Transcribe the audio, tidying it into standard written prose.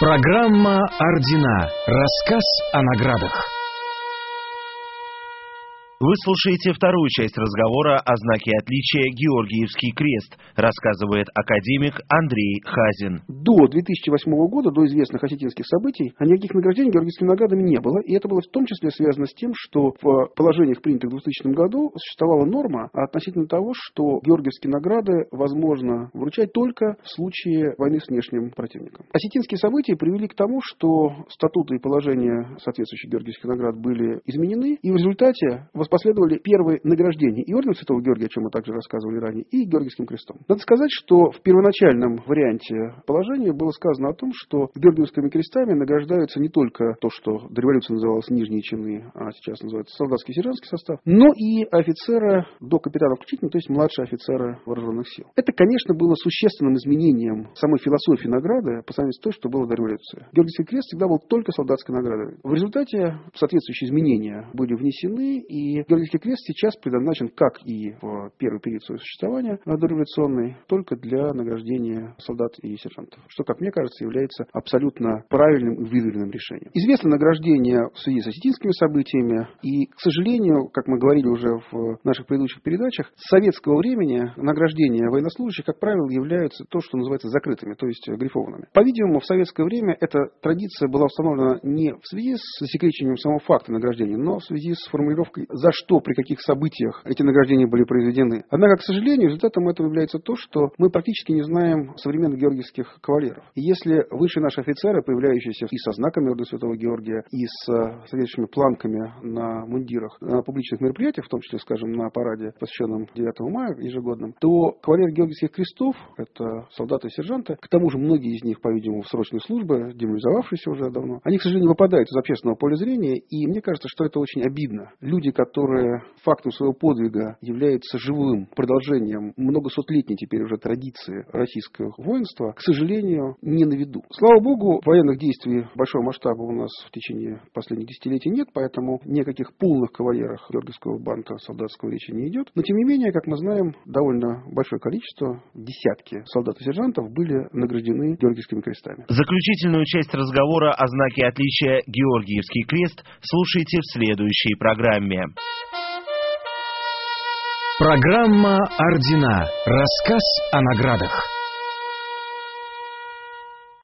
Программа «Ордена». Рассказ о наградах. Вы слушаете вторую часть разговора о знаке отличия «Георгиевский крест», рассказывает академик Андрей Хазин. До 2008 года, до известных осетинских событий, никаких награждений георгиевскими наградами не было. И это было в том числе связано с тем, что в положениях, принятых в 2000 году, существовала норма относительно того, что георгиевские награды возможно вручать только в случае войны с внешним противником. Осетинские события привели к тому, что статуты и положения соответствующих георгиевских наград были изменены, и в результате последовали первые награждения и орденом Святого Георгия, о чем мы также рассказывали ранее, и Георгиевским крестом. Надо сказать, что в первоначальном варианте положения было сказано о том, что Георгиевскими крестами награждаются не только то, что до революции называлось нижние чины, а сейчас называется солдатский и сержантский состав, но и офицеры до капитана включительно, то есть младшие офицеры вооруженных сил. Это, конечно, было существенным изменением самой философии награды по сравнению с той, что было до революции. Георгиевский крест всегда был только солдатской наградой. В результате соответствующие изменения были внесены, и Георгиевский крест сейчас предназначен, как и в первый период своего существования дореволюционный, только для награждения солдат и сержантов, что, как мне кажется, является абсолютно правильным и выверенным решением. Известно награждение в связи с осетинскими событиями, и, к сожалению, как мы говорили уже в наших предыдущих передачах, с советского времени награждения военнослужащих, как правило, являются то, что называется закрытыми, то есть грифованными. По-видимому, в советское время эта традиция была установлена не в связи с засекречением самого факта награждения, но в связи с формулировкой за что, при каких событиях эти награждения были произведены. Однако, к сожалению, результатом этого является то, что мы практически не знаем современных георгиевских кавалеров. И если высшие наши офицеры, появляющиеся и со знаками Ордена Святого Георгия, и с соответствующими планками на мундирах, на публичных мероприятиях, в том числе, скажем, на параде, посвященном 9 мая ежегодном, то кавалеры Георгиевских крестов, это солдаты и сержанты, к тому же многие из них, по-видимому, в срочной службе, демобилизовавшиеся уже давно, они, к сожалению, выпадают из общественного поля зрения, и мне кажется, что это очень обидно. Люди, которые фактом своего подвига являются живым продолжением многосотлетней теперь уже традиции российского воинства, к сожалению, не на виду. Слава богу, военных действий большого масштаба у нас в течение последних десятилетий нет, поэтому ни о каких полных кавалерах Георгиевского банта солдатского речи не идет. Но, тем не менее, как мы знаем, довольно большое количество, десятки солдат и сержантов были награждены Георгиевскими крестами. Заключительную часть разговора о знаке отличия «Георгиевский крест» слушайте в следующей программе. Программа «Ордена». Рассказ о наградах.